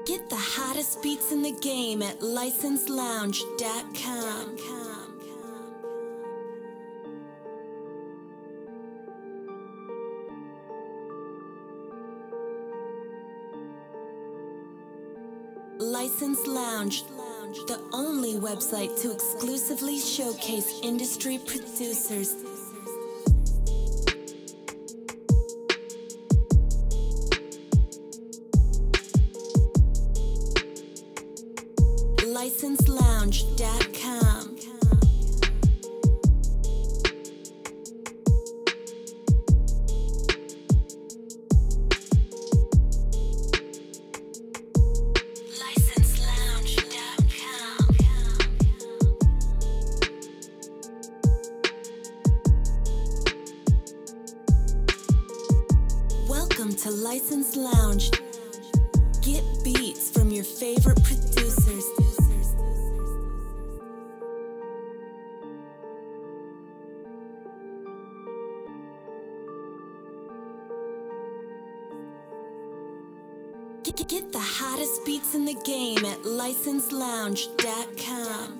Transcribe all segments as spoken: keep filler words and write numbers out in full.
Get the hottest beats in the game at license lounge dot com. License Lounge, the only website to exclusively showcase industry producers. license lounge dot com. Welcome to License Lounge. Get beats from your favorite producers. Get, get the hottest beats in the game at license lounge dot com.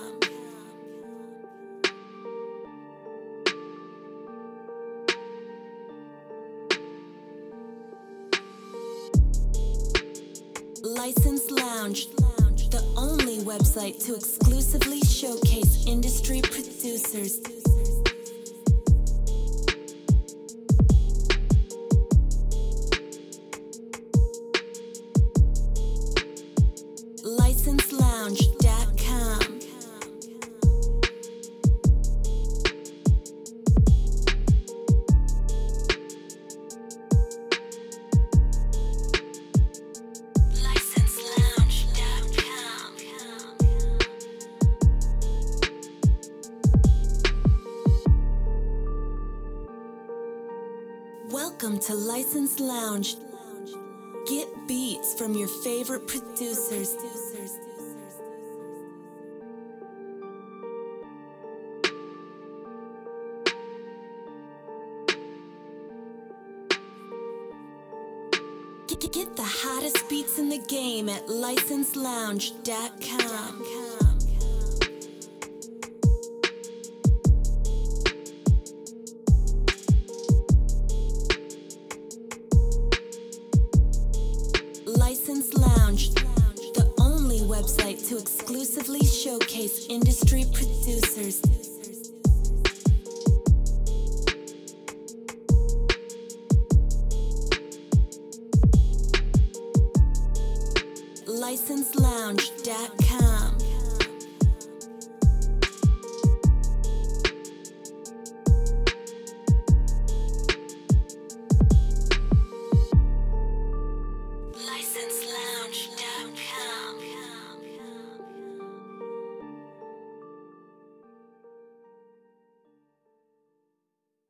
License Lounge, the only website to exclusively showcase industry producers. license lounge dot com. Welcome to License Lounge. Get beats from your favorite producers. Get, get the hottest beats in the game at license lounge dot com. License Lounge, the only website to exclusively showcase industry producers. license lounge dot com.